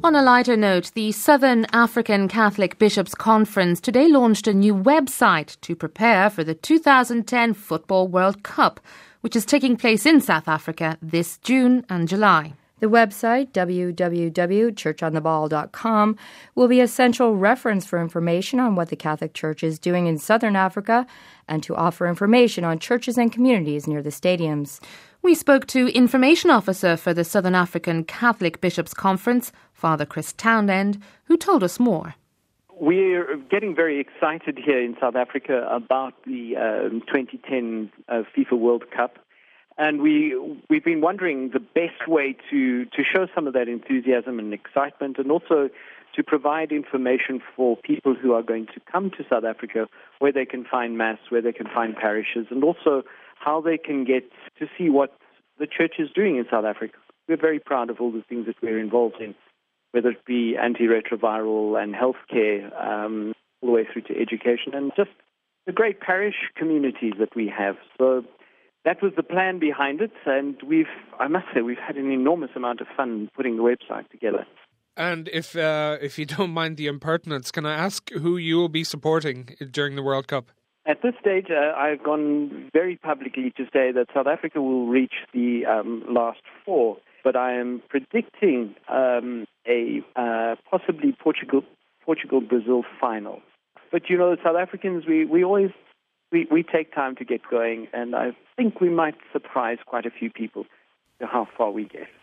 On a lighter note, the Southern African Catholic Bishops' Conference today launched a new website to prepare for the 2010 Football World Cup, which is taking place in South Africa this June and July. The website, www.churchontheball.com, will be a central reference for information on what the Catholic Church is doing in Southern Africa and to offer information on churches and communities near the stadiums. We spoke to Information Officer for the Southern African Catholic Bishops' Conference, Father Chris Townend, who told us more. We're getting very excited here in South Africa about the 2010 FIFA World Cup. And we've been wondering the best way to show some of that enthusiasm and excitement, and also to provide information for people who are going to come to South Africa, where they can find Mass, where they can find parishes, and also how they can get to see what the Church is doing in South Africa. We're very proud of all the things that we're involved in, whether it be antiretroviral and healthcare, all the way through to education, and just the great parish communities that we have. So that was the plan behind it, and I must say, we've had an enormous amount of fun putting the website together. And if you don't mind the impertinence, can I ask who you will be supporting during the World Cup? At this stage, I've gone very publicly to say that South Africa will reach the last four, but I am predicting a possibly Portugal-Brazil final. But South Africans, we take time to get going, and I think we might surprise quite a few people to how far we get.